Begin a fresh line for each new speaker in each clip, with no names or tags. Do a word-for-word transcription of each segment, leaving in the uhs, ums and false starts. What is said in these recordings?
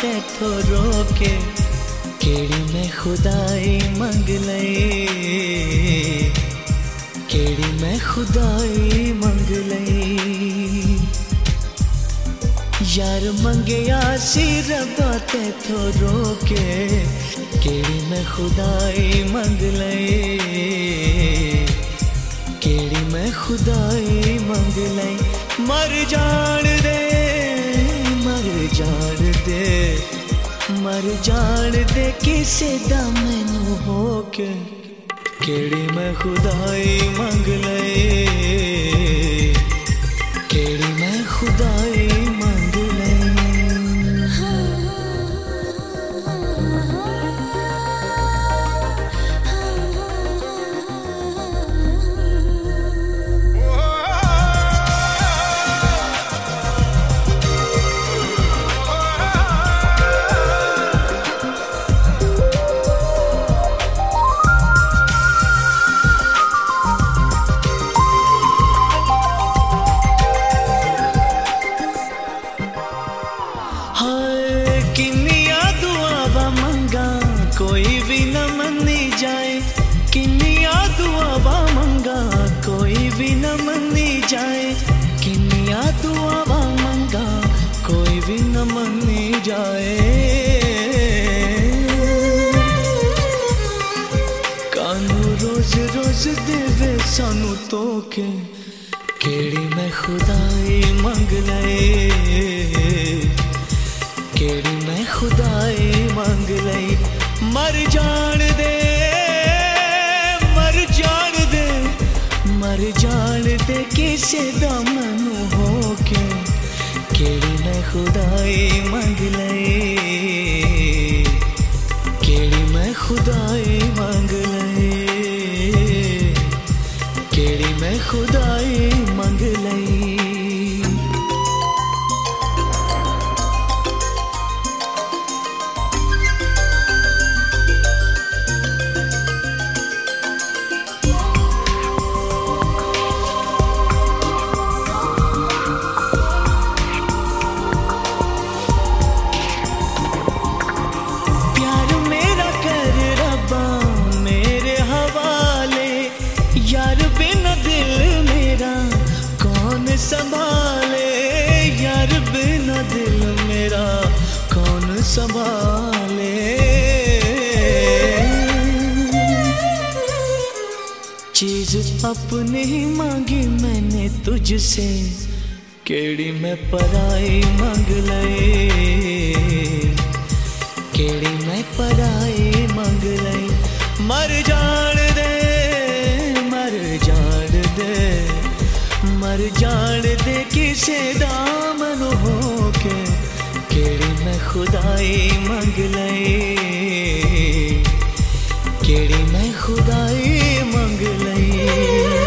तेथो रोके केड़ी मैं खुदाई मंग लई, केड़ी मैं खुदाई मंग लई। यार मंगया सी रब्बा तेथो रोके केड़ी मैं खुदाई मंग लई, केड़ी मैं खुदाई मंग लई। मर जान दे मर जान दे मर जान दे किसे दा मैनू होके केड़ी मैं खुदाई मंग लई, केड़ी मैं खुदाई मंग लई। किन्निया दुआवा मंगा कोई भी न मन्नी जाए, किन्निया दुआवा मंगा कोई भी न मन्नी जाए, किन्निया दुआवा मंगा कोई भी न मन्नी जाए। कानू रोज रोज देवे सानू तोके केड़ी मैं खुदाई मंग लई, केड़ी मैं खुदाई मंग लई। मर जान दे मर जान दे मर जान दे किसे दा मैनू होके केड़ी मैं खुदाई मंग लई, केड़ी मैं खुदाई मंग लई, केड़ी मैं खुदाई मंग लई। यार बिना दिल मेरा कौन संभाले, यार बिना दिल मेरा कौन संभाले। चीज अपनी ही मांगी मैंने तुझसे केड़ी मैं पराई मंग लई, केड़ी मैं पराई मंग लई। मर जान दे मर जान दे मर जान दे किसे दामन होके केड़ी मैं खुदाई मंग लई, केड़ी मैं खुदाई मंग लई।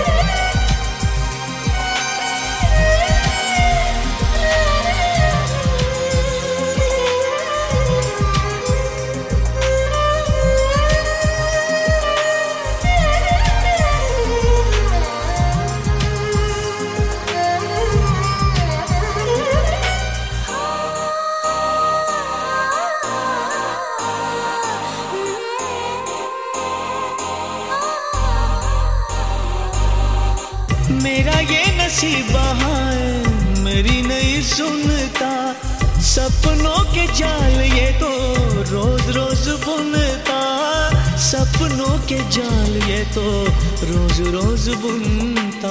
मेरा ये नसीबा है मेरी नहीं सुनता, सपनों के जाल ये तो रोज रोज बुनता, सपनों के जाल ये तो रोज रोज बुनता।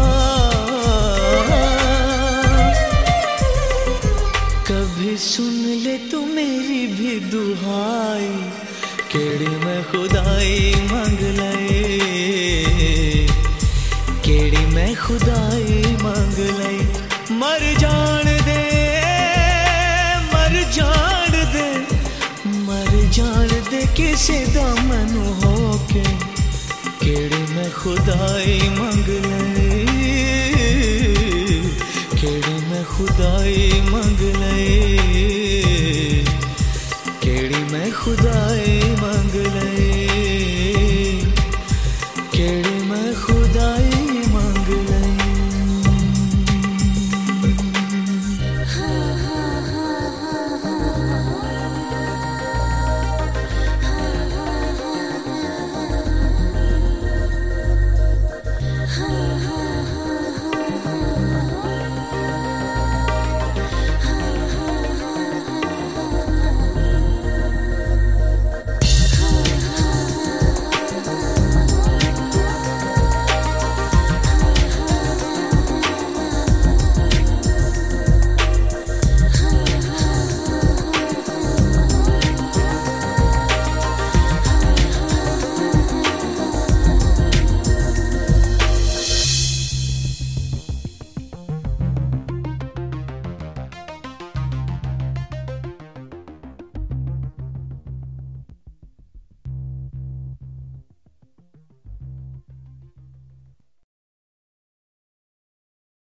कभी सुन ले तू मेरी भी दुहाई केड़ी मैं खुदाई मंग लई, केड़ी मैं खुदाई मंग लई। मर जान दे मर जान दे मर जान दे किसे दामन होके केड़ी मैं खुदाई मंग लई, केड़ी मैं खुदाई मंग लई, केड़ी मैं खुदाई मंग